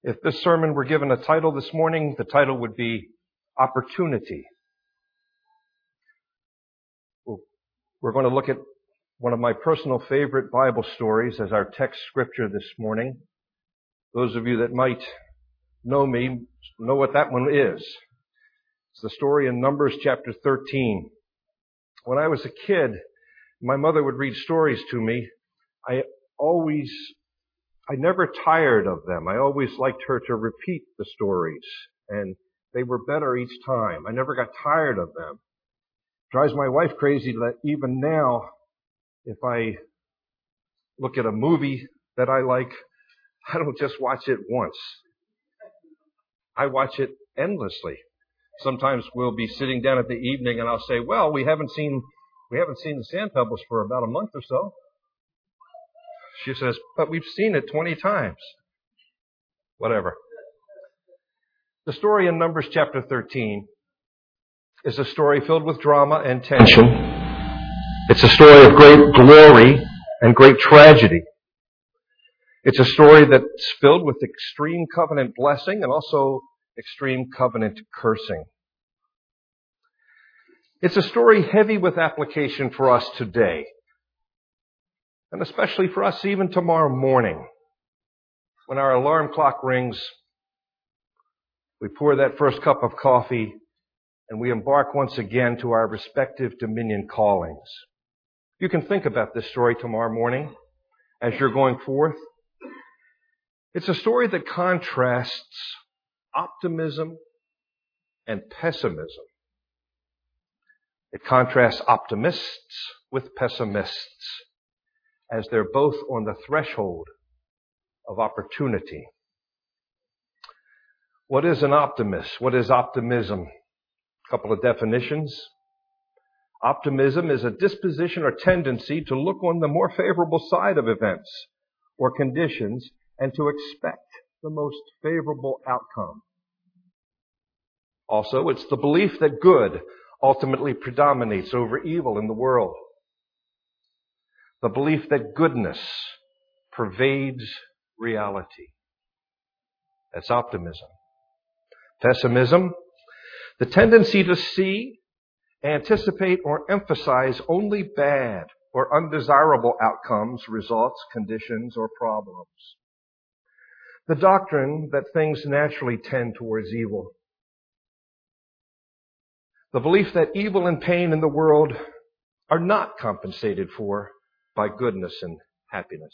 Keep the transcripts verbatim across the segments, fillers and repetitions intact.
If this sermon were given a title this morning, the title would be Opportunity. We're going to look at one of my personal favorite Bible stories as our text scripture this morning. Those of you that might know me know what that one is. It's the story in Numbers chapter thirteen. When I was a kid, my mother would read stories to me. I always, I never tired of them. I always liked her to repeat the stories, and they were better each time. I never got tired of them. Drives my wife crazy that even now, if I look at a movie that I like, I don't just watch it once. I watch it endlessly. Sometimes we'll be sitting down at the evening and I'll say, well, we haven't seen, we haven't seen the Sand Pebbles for about a month or so. She says, but we've seen it twenty times. Whatever. The story in Numbers chapter thirteen is a story filled with drama and tension. It's a story of great glory and great tragedy. It's a story that's filled with extreme covenant blessing and also extreme covenant cursing. It's a story heavy with application for us today, and especially for us even tomorrow morning. When our alarm clock rings, we pour that first cup of coffee, and we embark once again to our respective dominion callings. You can think about this story tomorrow morning as you're going forth. It's a story that contrasts optimism and pessimism. It contrasts optimists with pessimists as they're both on the threshold of opportunity. What is an optimist? What is optimism? A couple of definitions. Optimism is a disposition or tendency to look on the more favorable side of events or conditions and to expect the most favorable outcome. Also, it's the belief that good ultimately predominates over evil in the world. The belief that goodness pervades reality. That's optimism. Pessimism, the tendency to see, anticipate, or emphasize only bad or undesirable outcomes, results, conditions, or problems. The doctrine that things naturally tend towards evil. The belief that evil and pain in the world are not compensated for by goodness and happiness.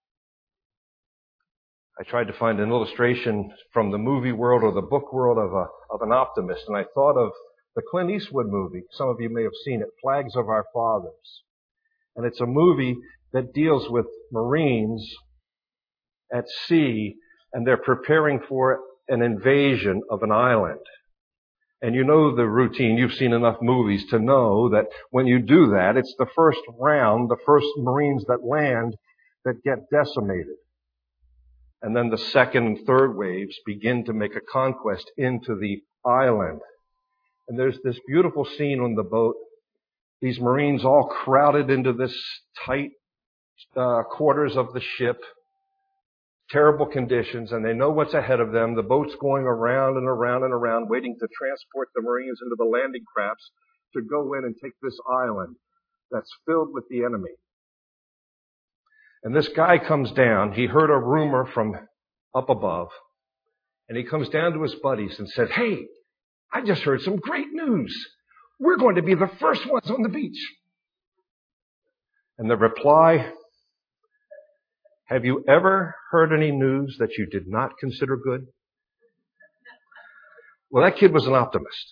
I tried to find an illustration from the movie world or the book world of a of an optimist, and I thought of the Clint Eastwood movie. Some of you may have seen it, Flags of Our Fathers. And it's a movie that deals with Marines at sea, and they're preparing for an invasion of an island. And you know the routine. You've seen enough movies to know that when you do that, it's the first round, the first Marines that land that get decimated. And then the second and third waves begin to make a conquest into the island. And there's this beautiful scene on the boat. These Marines all crowded into this tight uh, quarters of the ship. Terrible conditions, and they know what's ahead of them. The boat's going around and around and around, waiting to transport the Marines into the landing crafts to go in and take this island that's filled with the enemy. And this guy comes down. He heard a rumor from up above, and he comes down to his buddies and said, hey, I just heard some great news. We're going to be the first ones on the beach. And the reply, have you ever heard any news that you did not consider good? Well, that kid was an optimist.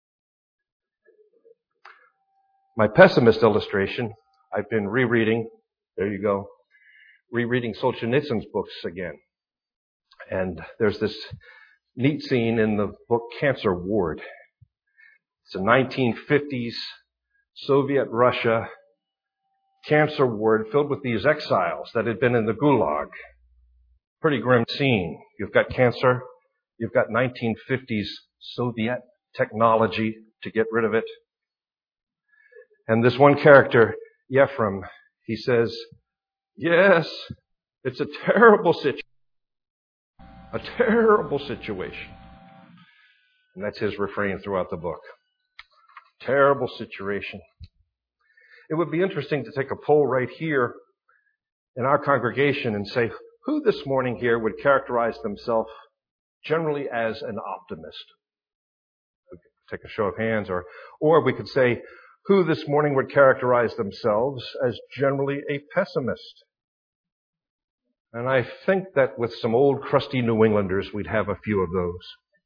My pessimist illustration, I've been rereading, there you go, rereading Solzhenitsyn's books again. And there's this neat scene in the book Cancer Ward. It's a nineteen fifties Soviet Russia cancer ward filled with these exiles that had been in the Gulag. Pretty grim scene. You've got cancer. You've got nineteen fifties Soviet technology to get rid of it. And this one character, Yefrem, he says, yes, it's a terrible situation. A terrible situation. And that's his refrain throughout the book. Terrible situation. It would be interesting to take a poll right here in our congregation and say, who this morning here would characterize themselves generally as an optimist? We could take a show of hands, or, or we could say, who this morning would characterize themselves as generally a pessimist? And I think that with some old crusty New Englanders, we'd have a few of those.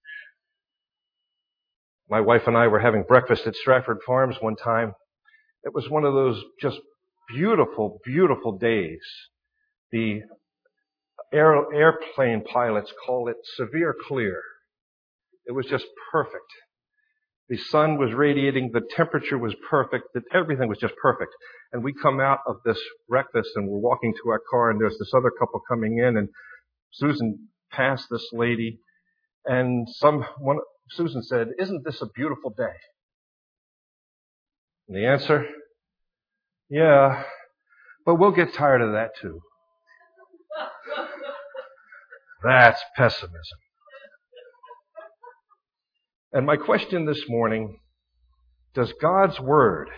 My wife and I were having breakfast at Stratford Farms one time. It was one of those just beautiful, beautiful days. The air, airplane pilots call it severe clear. It was just perfect. The sun was radiating, the temperature was perfect, that everything was just perfect. And we come out of this breakfast and we're walking to our car, and there's this other couple coming in, and Susan passed this lady, and some one Susan said, "Isn't this a beautiful day?" And the answer, yeah, but we'll get tired of that too. That's pessimism. And my question this morning, does God's Word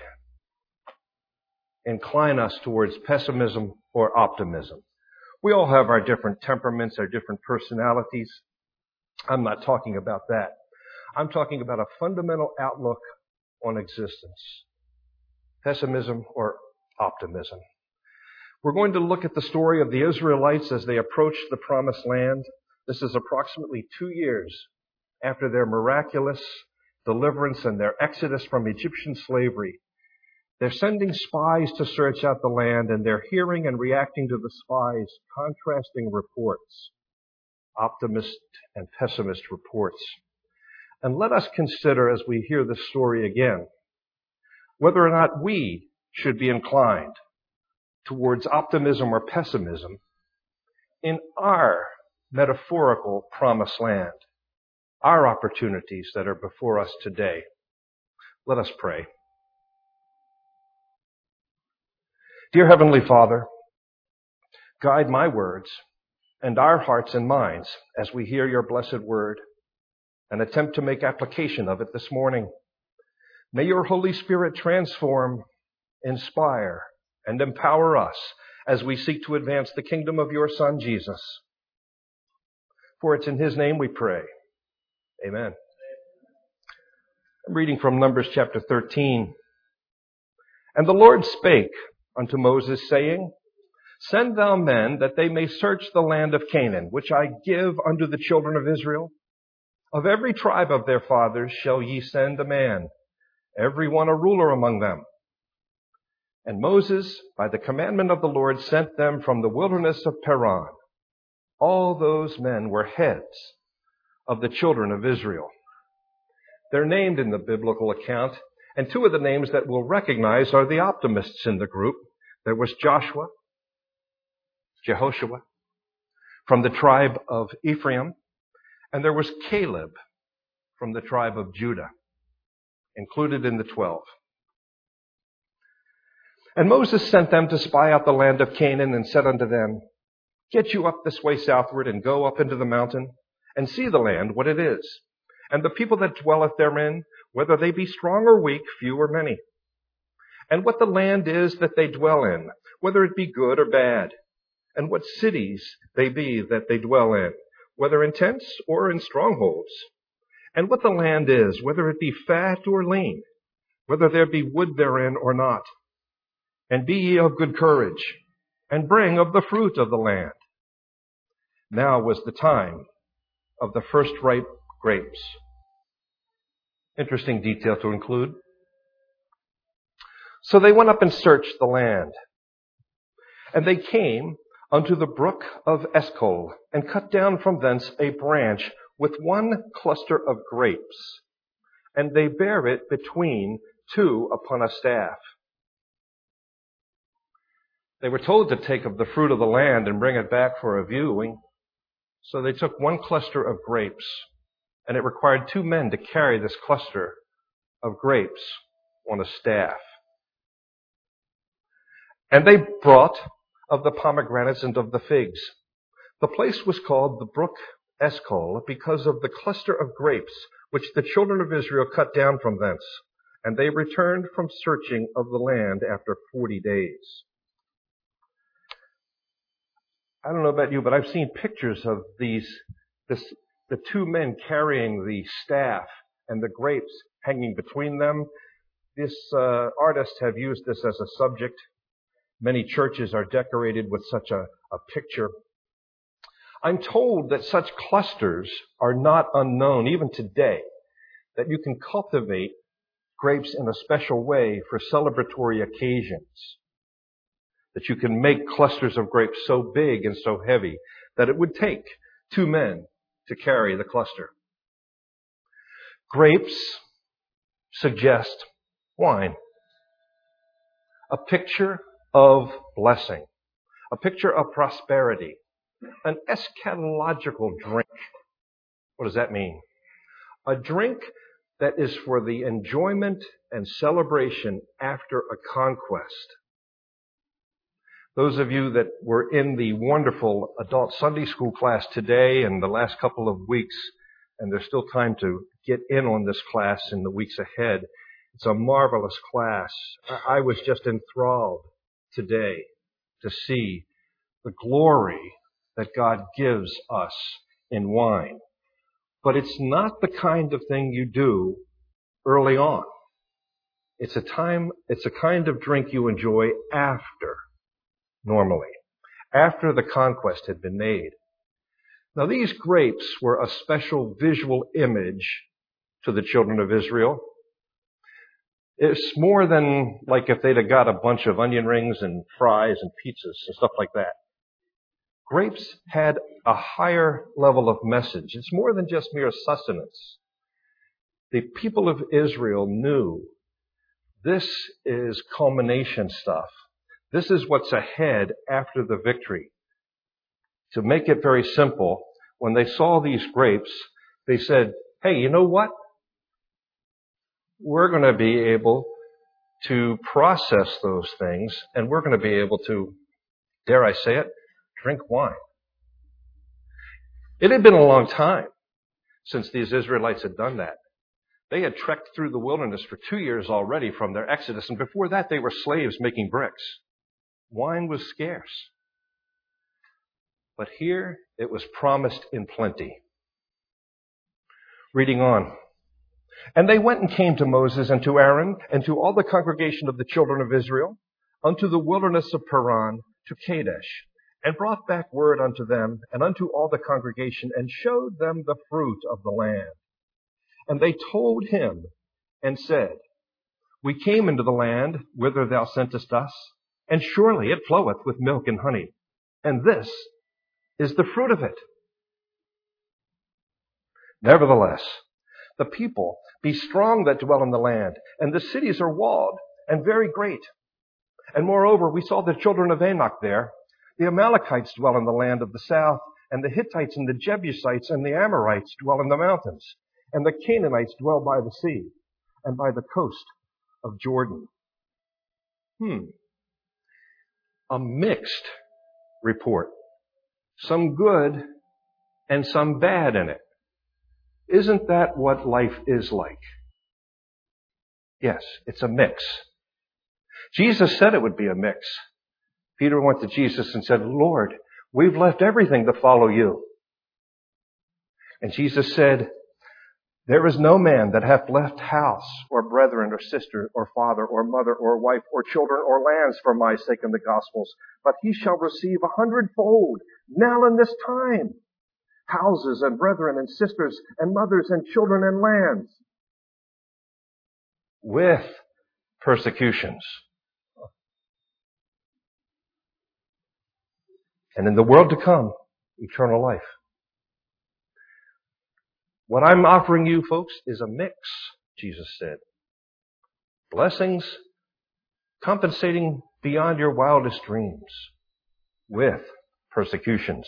incline us towards pessimism or optimism? We all have our different temperaments, our different personalities. I'm not talking about that. I'm talking about a fundamental outlook on existence. Pessimism or optimism. We're going to look at the story of the Israelites as they approached the Promised Land. This is approximately two years after their miraculous deliverance and their exodus from Egyptian slavery. They're sending spies to search out the land, and they're hearing and reacting to the spies' contrasting reports, optimist and pessimist reports. And let us consider, as we hear this story again, whether or not we should be inclined towards optimism or pessimism in our metaphorical Promised Land, our opportunities that are before us today. Let us pray. Dear Heavenly Father, guide my words and our hearts and minds as we hear your blessed word and attempt to make application of it this morning. May your Holy Spirit transform, inspire, and empower us as we seek to advance the kingdom of your Son, Jesus. For it's in his name we pray. Amen. I'm reading from Numbers chapter thirteen. And the Lord spake unto Moses, saying, Send thou men, that they may search the land of Canaan, which I give unto the children of Israel. Of every tribe of their fathers shall ye send a man, every one a ruler among them. And Moses, by the commandment of the Lord, sent them from the wilderness of Paran. All those men were heads of the children of Israel. They're named in the biblical account, and two of the names that we'll recognize are the optimists in the group. There was Joshua, Jehoshua, from the tribe of Ephraim, and there was Caleb from the tribe of Judah, included in the twelve. And Moses sent them to spy out the land of Canaan, and said unto them, Get you up this way southward, and go up into the mountain, and see the land, what it is, and the people that dwelleth therein, whether they be strong or weak, few or many, and what the land is that they dwell in, whether it be good or bad, and what cities they be that they dwell in, whether in tents or in strongholds, and what the land is, whether it be fat or lean, whether there be wood therein or not. And be ye of good courage, and bring of the fruit of the land. Now was the time of the first ripe grapes. Interesting detail to include. So they went up and searched the land. And they came unto the brook of Eshcol, and cut down from thence a branch with one cluster of grapes. And they bare it between two upon a staff. They were told to take of the fruit of the land and bring it back for a viewing. So they took one cluster of grapes, and it required two men to carry this cluster of grapes on a staff. And they brought of the pomegranates and of the figs. The place was called the brook Eshcol, because of the cluster of grapes which the children of Israel cut down from thence. And they returned from searching of the land after forty days. I don't know about you, but I've seen pictures of these, this, the two men carrying the staff and the grapes hanging between them. This uh, artists have used this as a subject. Many churches are decorated with such a, a picture. I'm told that such clusters are not unknown even today, that you can cultivate grapes in a special way for celebratory occasions, that you can make clusters of grapes so big and so heavy that it would take two men to carry the cluster. Grapes suggest wine, a picture of blessing, a picture of prosperity, an eschatological drink. What does that mean? A drink that is for the enjoyment and celebration after a conquest. Those of you that were in the wonderful adult Sunday school class today and the last couple of weeks, and there's still time to get in on this class in the weeks ahead, it's a marvelous class. I was just enthralled today to see the glory that God gives us in wine. But it's not the kind of thing you do early on. It's a time, it's a kind of drink you enjoy after, normally, after the conquest had been made. Now these grapes were a special visual image to the children of Israel. It's more than like if they'd have got a bunch of onion rings and fries and pizzas and stuff like that. Grapes had a higher level of message. It's more than just mere sustenance. The people of Israel knew this is culmination stuff. This is what's ahead after the victory. To make it very simple, when they saw these grapes, they said, hey, you know what? We're going to be able to process those things, and we're going to be able to, dare I say it, drink wine. It had been a long time since these Israelites had done that. They had trekked through the wilderness for two years already from their exodus, and before that they were slaves making bricks. Wine was scarce. But here it was promised in plenty. Reading on. And they went and came to Moses and to Aaron and to all the congregation of the children of Israel unto the wilderness of Paran to Kadesh, and brought back word unto them and unto all the congregation, and showed them the fruit of the land. And they told him and said, we came into the land whither thou sentest us, and surely it floweth with milk and honey, and this is the fruit of it. Nevertheless, the people be strong that dwell in the land, and the cities are walled and very great. And moreover, we saw the children of Anak there. The Amalekites dwell in the land of the south, and the Hittites and the Jebusites and the Amorites dwell in the mountains, and the Canaanites dwell by the sea and by the coast of Jordan. Hmm. A mixed report. Some good and some bad in it. Isn't that what life is like? Yes, it's a mix. Jesus said it would be a mix. Peter went to Jesus and said, Lord, we've left everything to follow you. And Jesus said, there is no man that hath left house or brethren or sister or father or mother or wife or children or lands for my sake in the Gospels, but he shall receive a hundredfold now in this time. Houses and brethren and sisters and mothers and children and lands. With persecutions. And in the world to come, eternal life. What I'm offering you, folks, is a mix, Jesus said. Blessings compensating beyond your wildest dreams with persecutions.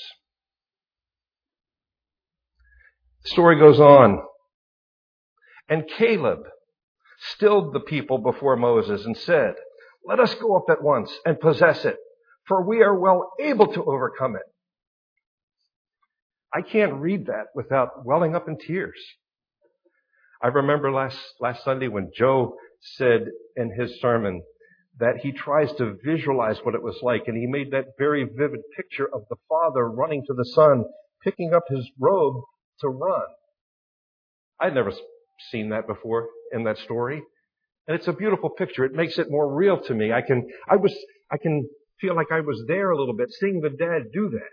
The story goes on. And Caleb stilled the people before Moses and said, let us go up at once and possess it, for we are well able to overcome it. I can't read that without welling up in tears. I remember last, last Sunday when Joe said in his sermon that he tries to visualize what it was like, and he made that very vivid picture of the Father running to the Son, picking up his robe to run. I'd never seen that before in that story. And it's a beautiful picture. It makes it more real to me. I can, I was, I can feel like I was there a little bit, seeing the dad do that.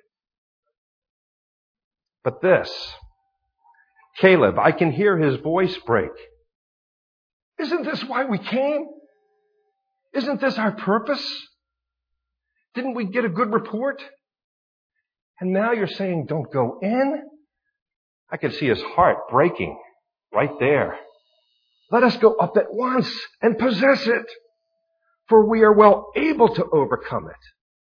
But this, Caleb, I can hear his voice break. Isn't this why we came? Isn't this our purpose? Didn't we get a good report? And now you're saying don't go in? I could see his heart breaking right there. Let us go up at once and possess it, for we are well able to overcome it.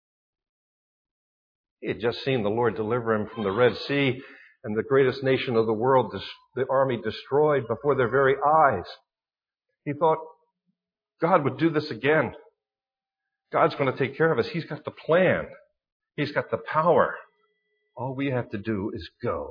He had just seen the Lord deliver him from the Red Sea and the greatest nation of the world, the army destroyed before their very eyes. He thought God would do this again. God's going to take care of us. He's got the plan. He's got the power. All we have to do is go.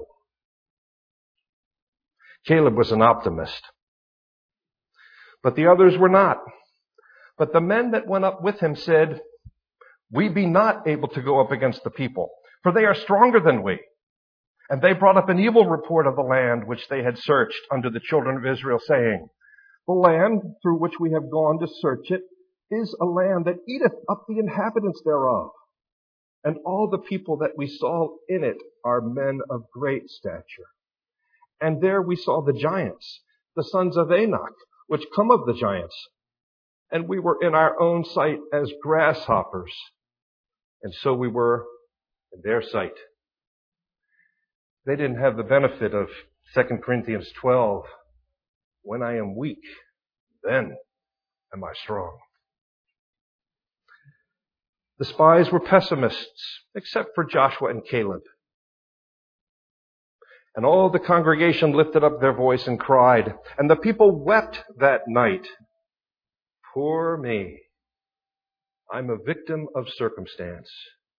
Caleb was an optimist, but the others were not. But the men that went up with him said, we be not able to go up against the people, for they are stronger than we. And they brought up an evil report of the land which they had searched unto the children of Israel, saying, the land through which we have gone to search it is a land that eateth up the inhabitants thereof. And all the people that we saw in it are men of great stature. And there we saw the giants, the sons of Anak, which come of the giants. And we were in our own sight as grasshoppers. And so we were in their sight. They didn't have the benefit of Second Corinthians twelve. When I am weak, then am I strong. The spies were pessimists, except for Joshua and Caleb. And all the congregation lifted up their voice and cried, and the people wept that night. Poor me. I'm a victim of circumstance.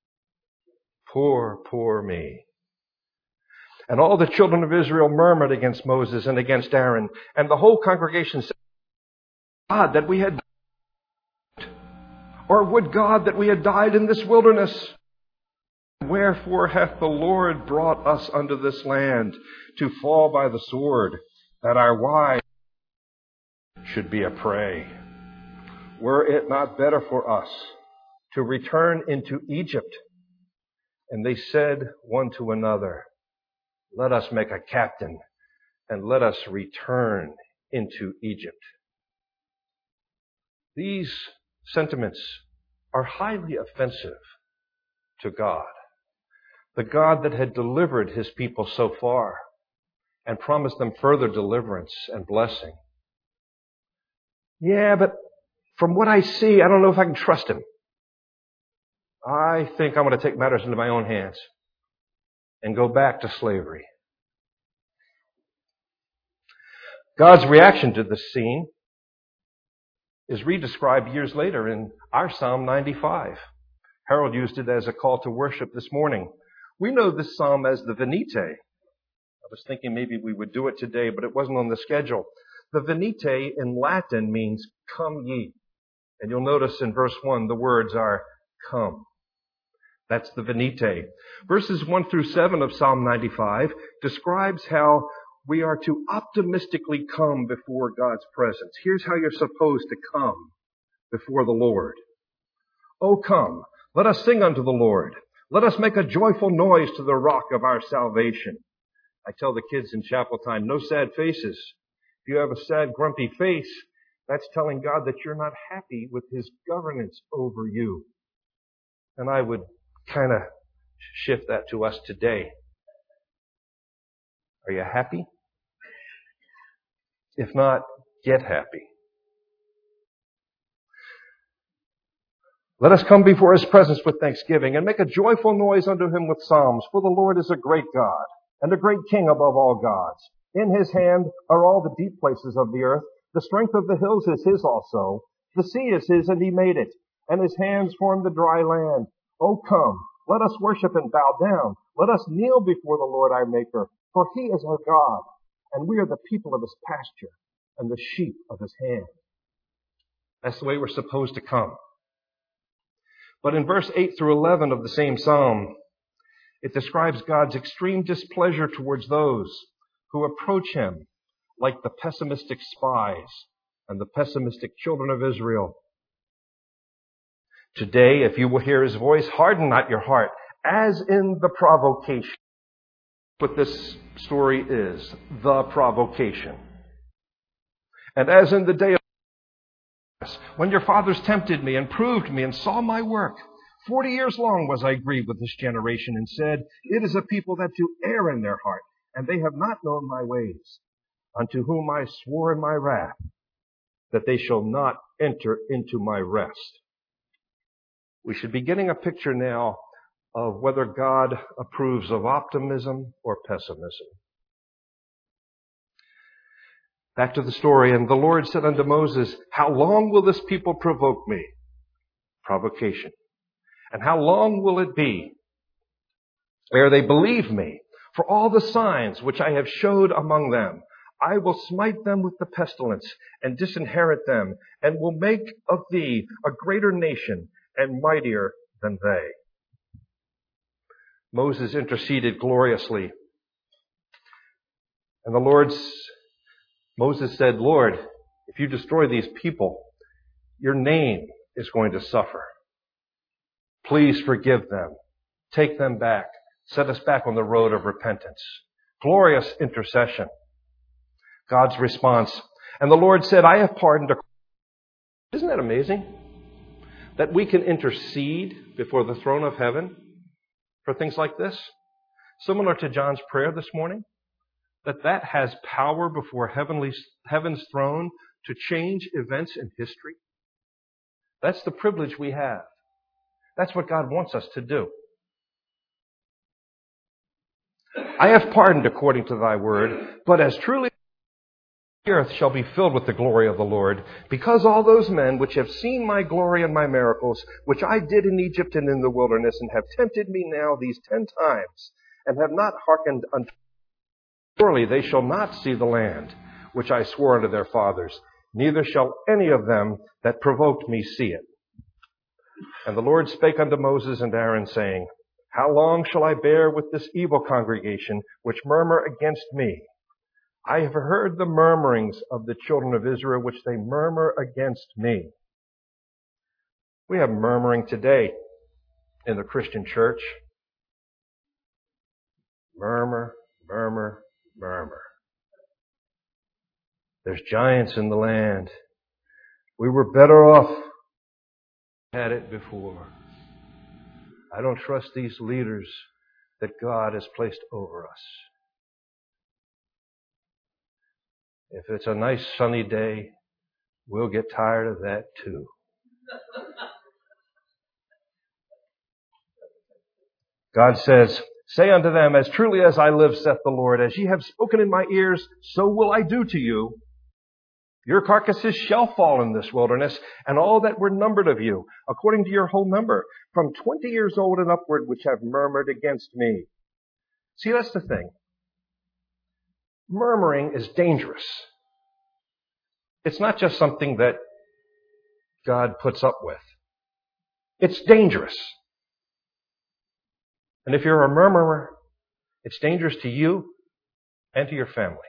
Poor, poor me. And all the children of Israel murmured against Moses and against Aaron. And the whole congregation said, God, that we had died. Or would God that we had died in this wilderness? Wherefore hath the Lord brought us unto this land to fall by the sword, that our wives should be a prey? Were it not better for us to return into Egypt? And they said one to another, let us make a captain, and let us return into Egypt. These sentiments are highly offensive to God, the God that had delivered his people so far and promised them further deliverance and blessing. Yeah, but from what I see, I don't know if I can trust him. I think I'm going to take matters into my own hands and go back to slavery. God's reaction to this scene is redescribed years later in our Psalm ninety-five. Harold used it as a call to worship this morning. We know this psalm as the Venite. I was thinking maybe we would do it today, but it wasn't on the schedule. The Venite in Latin means come ye. And you'll notice in verse one, the words are come. That's the Venite. Verses one through seven of Psalm ninety-five describes how we are to optimistically come before God's presence. Here's how you're supposed to come before the Lord. Oh, come, let us sing unto the Lord. Let us make a joyful noise to the rock of our salvation. I tell the kids in chapel time, no sad faces. If you have a sad, grumpy face, that's telling God that you're not happy with his governance over you. And I would kind of shift that to us today. Are you happy? If not, get happy. Let us come before his presence with thanksgiving and make a joyful noise unto him with psalms. For the Lord is a great God and a great King above all gods. In his hand are all the deep places of the earth. The strength of the hills is his also. The sea is his, and he made it. And his hands formed the dry land. O come, let us worship and bow down. Let us kneel before the Lord our Maker, for he is our God, and we are the people of his pasture and the sheep of his hand. That's the way we're supposed to come. But in verse eight through eleven of the same psalm, it describes God's extreme displeasure towards those who approach him like the pessimistic spies and the pessimistic children of Israel. Today, if you will hear his voice, harden not your heart, as in the provocation. What this story is, the provocation. And as in the day of when your fathers tempted me and proved me and saw my work, forty years long was I grieved with this generation and said, it is a people that do err in their heart, and they have not known my ways, unto whom I swore in my wrath, that they shall not enter into my rest. We should be getting a picture now of whether God approves of optimism or pessimism. Back to the story. And the Lord said unto Moses, how long will this people provoke me? Provocation. And how long will it be ere they believe me? For all the signs which I have showed among them, I will smite them with the pestilence and disinherit them, and will make of thee a greater nation and mightier than they. Moses interceded gloriously. And the Lord's, Moses said, Lord, if you destroy these people, your name is going to suffer. Please forgive them. Take them back. Set us back on the road of repentance. Glorious intercession. God's response. And the Lord said, I have pardoned. Isn't that amazing? That we can intercede before the throne of heaven for things like this, similar to John's prayer this morning, that that has power before heavenly, heaven's throne to change events in history. That's the privilege we have. That's what God wants us to do. I have pardoned according to thy word, but as truly the earth shall be filled with the glory of the Lord, because all those men which have seen my glory and my miracles, which I did in Egypt and in the wilderness, and have tempted me now these ten times, and have not hearkened unto me, surely they shall not see the land which I swore unto their fathers, neither shall any of them that provoked me see it. And the Lord spake unto Moses and Aaron, saying, how long shall I bear with this evil congregation which murmur against me? I have heard the murmurings of the children of Israel, which they murmur against me. We have murmuring today in the Christian church. Murmur, murmur, murmur. There's giants in the land. We were better off had it before. I don't trust these leaders that God has placed over us. If it's a nice sunny day, we'll get tired of that too. God says, say unto them, as truly as I live, saith the Lord, as ye have spoken in my ears, so will I do to you. Your carcasses shall fall in this wilderness, and all that were numbered of you, according to your whole number, from twenty years old and upward, which have murmured against me. See, that's the thing. Murmuring is dangerous. It's not just something that God puts up with. It's dangerous. And if you're a murmurer, it's dangerous to you and to your family.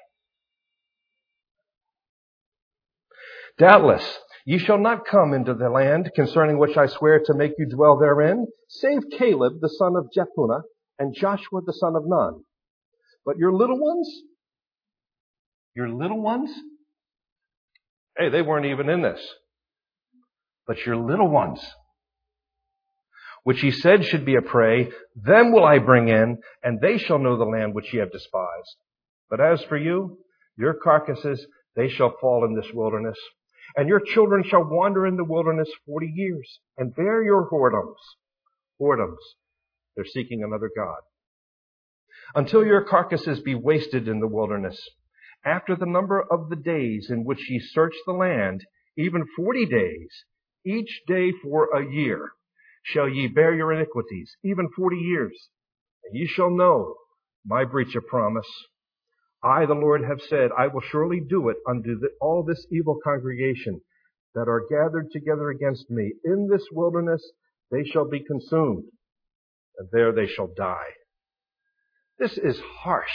Doubtless, ye shall not come into the land concerning which I swear to make you dwell therein, save Caleb the son of Jephunneh and Joshua the son of Nun. But your little ones, your little ones, hey, they weren't even in this. But your little ones, which he said should be a prey, them will I bring in, and they shall know the land which ye have despised. But as for you, your carcasses, they shall fall in this wilderness. And your children shall wander in the wilderness forty years, and bear your whoredoms. Whoredoms. They're seeking another god. Until your carcasses be wasted in the wilderness. After the number of the days in which ye search the land, even forty days, each day for a year, shall ye bear your iniquities, even forty years. And ye shall know my breach of promise. I, the Lord, have said, I will surely do it unto the, all this evil congregation that are gathered together against me. In this wilderness they shall be consumed, and there they shall die. This is harsh.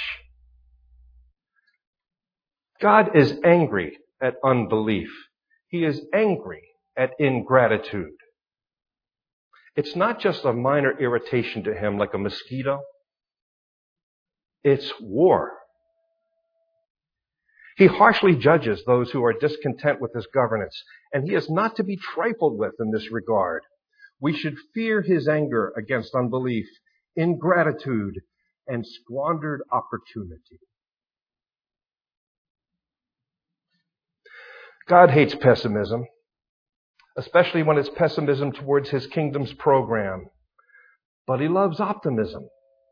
God is angry at unbelief. He is angry at ingratitude. It's not just a minor irritation to him like a mosquito. It's war. He harshly judges those who are discontent with his governance, and he is not to be trifled with in this regard. We should fear his anger against unbelief, ingratitude, and squandered opportunity. God hates pessimism, especially when it's pessimism towards his kingdom's program. But he loves optimism.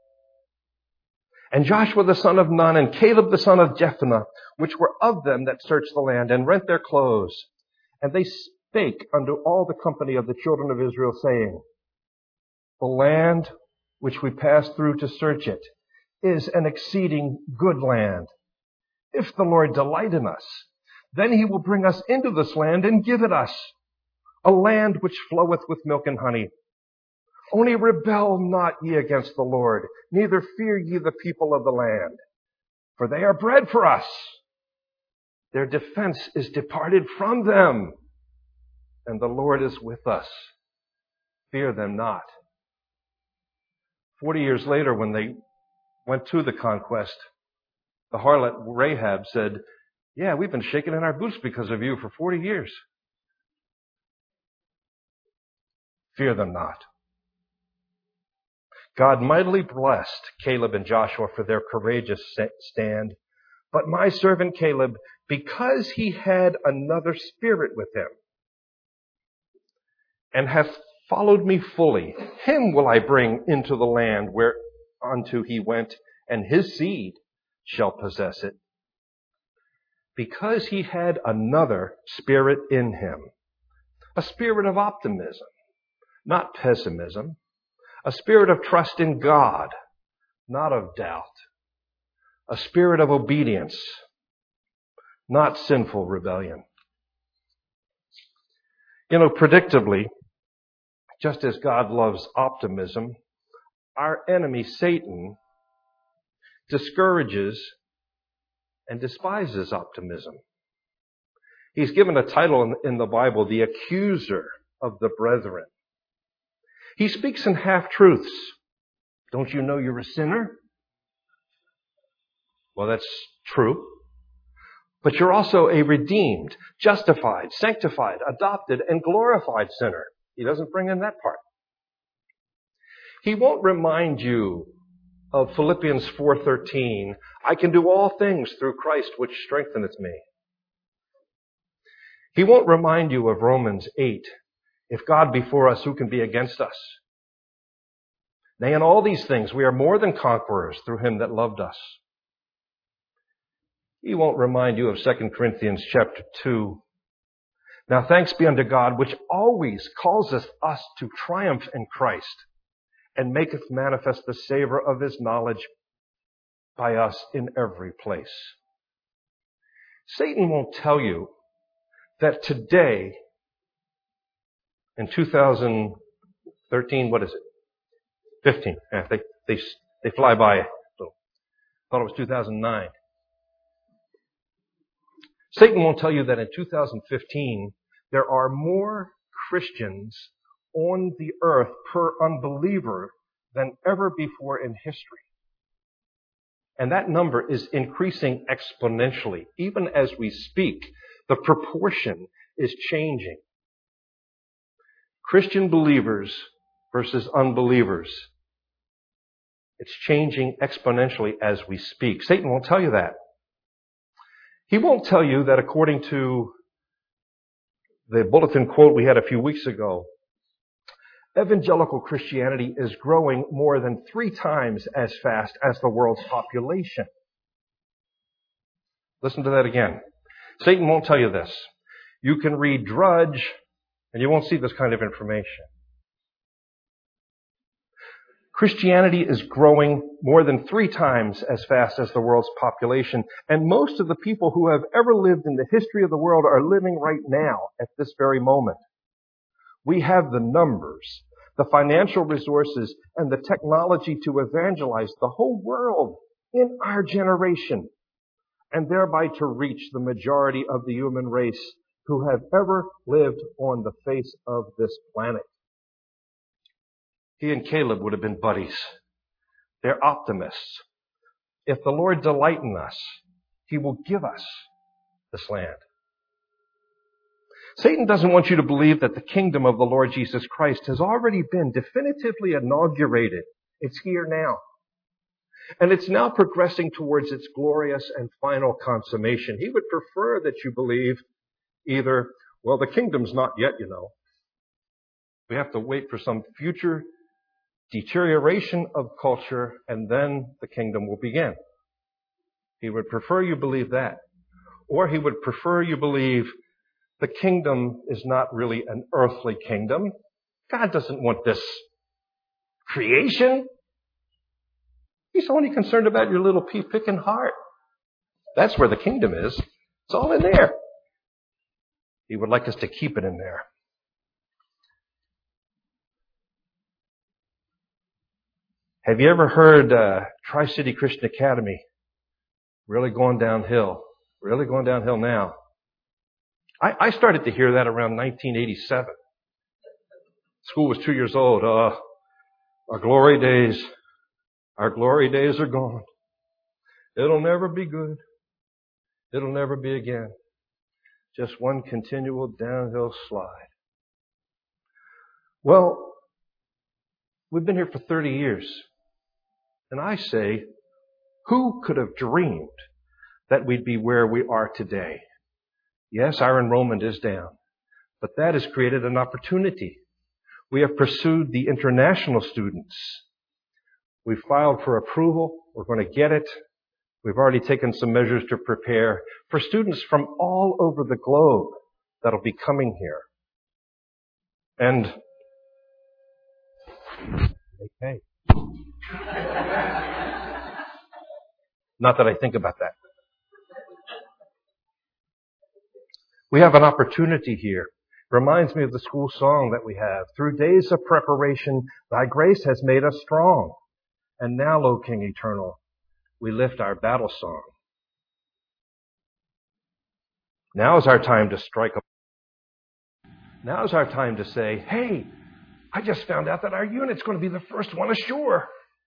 And Joshua the son of Nun and Caleb the son of Jephunneh, which were of them that searched the land, and rent their clothes. And they spake unto all the company of the children of Israel, saying, The land which we passed through to search it is an exceeding good land. If the Lord delight in us, then he will bring us into this land and give it us, a land which floweth with milk and honey. Only rebel not ye against the Lord, neither fear ye the people of the land, for they are bread for us. Their defense is departed from them, and the Lord is with us. Fear them not. Forty years later, when they went to the conquest, the harlot Rahab said, Yeah, we've been shaking in our boots because of you for forty years. Fear them not. God mightily blessed Caleb and Joshua for their courageous stand. But my servant Caleb, because he had another spirit with him, and hath followed me fully, him will I bring into the land whereunto he went, and his seed shall possess it. Because he had another spirit in him, a spirit of optimism, not pessimism, a spirit of trust in God, not of doubt, a spirit of obedience, not sinful rebellion. You know, predictably, just as God loves optimism, our enemy Satan discourages and despises optimism. He's given a title in, in the Bible, the accuser of the brethren. He speaks in half-truths. Don't you know you're a sinner? Well, that's true. But you're also a redeemed, justified, sanctified, adopted, and glorified sinner. He doesn't bring in that part. He won't remind you of Philippians four thirteen, I can do all things through Christ which strengtheneth me. He won't remind you of Romans eight, if God be for us, who can be against us? Nay, in all these things we are more than conquerors through him that loved us. He won't remind you of Second Corinthians chapter two. Now thanks be unto God, which always causeth us to triumph in Christ, and maketh manifest the savor of his knowledge by us in every place. Satan won't tell you that today, in two thousand thirteen, what is it? fifteen. Yeah, they, they, they fly by. So, thought it was two thousand nine. Satan won't tell you that in two thousand fifteen, there are more Christians on the earth per unbeliever than ever before in history. And that number is increasing exponentially. Even as we speak, the proportion is changing. Christian believers versus unbelievers. It's changing exponentially as we speak. Satan won't tell you that. He won't tell you that according to the bulletin quote we had a few weeks ago, evangelical Christianity is growing more than three times as fast as the world's population. Listen to that again. Satan won't tell you this. You can read Drudge and you won't see this kind of information. Christianity is growing more than three times as fast as the world's population, and most of the people who have ever lived in the history of the world are living right now at this very moment. We have the numbers, the financial resources, and the technology to evangelize the whole world in our generation, and thereby to reach the majority of the human race who have ever lived on the face of this planet. He and Caleb would have been buddies. They're optimists. If the Lord delight in us, He will give us this land. Satan doesn't want you to believe that the kingdom of the Lord Jesus Christ has already been definitively inaugurated. It's here now. And it's now progressing towards its glorious and final consummation. He would prefer that you believe either, well, the kingdom's not yet, you know. We have to wait for some future deterioration of culture, and then the kingdom will begin. He would prefer you believe that. Or he would prefer you believe the kingdom is not really an earthly kingdom. God doesn't want this creation. He's only concerned about your little pea-picking heart. That's where the kingdom is. It's all in there. He would like us to keep it in there. Have you ever heard uh, Tri-City Christian Academy really going downhill? Really going downhill now. I, I started to hear that around nineteen eighty-seven. School was two years old. Uh, our glory days, our glory days are gone. It'll never be good. It'll never be again. Just one continual downhill slide. Well, we've been here for thirty years. And I say, who could have dreamed that we'd be where we are today? Yes, our enrollment is down, but that has created an opportunity. We have pursued the international students. We've filed for approval. We're going to get it. We've already taken some measures to prepare for students from all over the globe that'll be coming here. And they pay. Not that I think about that. We have an opportunity here. Reminds me of the school song that we have. Through days of preparation, thy grace has made us strong. And now, O King eternal, we lift our battle song. Now is our time to strike a... Now is our time to say, hey, I just found out that our unit's going to be the first one ashore.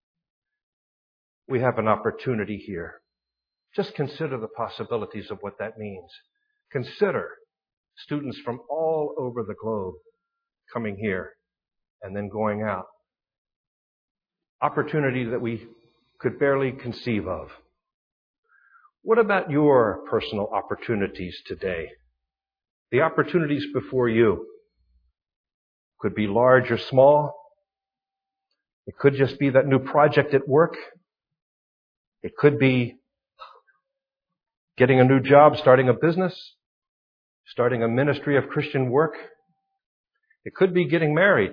We have an opportunity here. Just consider the possibilities of what that means. Consider students from all over the globe coming here and then going out. Opportunity that we could barely conceive of. What about your personal opportunities today? The opportunities before you could be large or small. It could just be that new project at work. It could be getting a new job, starting a business, starting a ministry of Christian work. It could be getting married.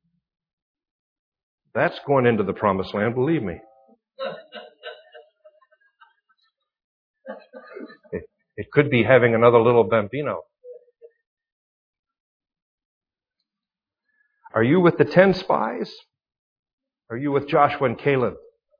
That's going into the promised land, believe me. It, it could be having another little bambino. Are you with the ten spies? Are you with Joshua and Caleb?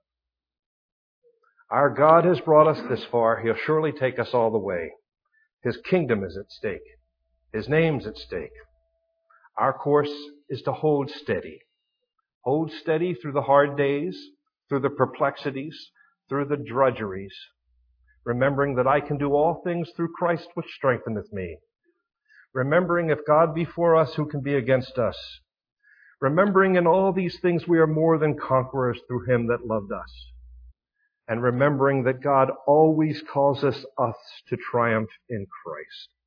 Our God has brought us this far. He'll surely take us all the way. His kingdom is at stake. His name's at stake. Our course is to hold steady. Hold steady through the hard days, through the perplexities, through the drudgeries, remembering that I can do all things through Christ which strengtheneth me. Remembering if God be for us, who can be against us? Remembering in all these things we are more than conquerors through Him that loved us. And remembering that God always calls us, us to triumph in Christ.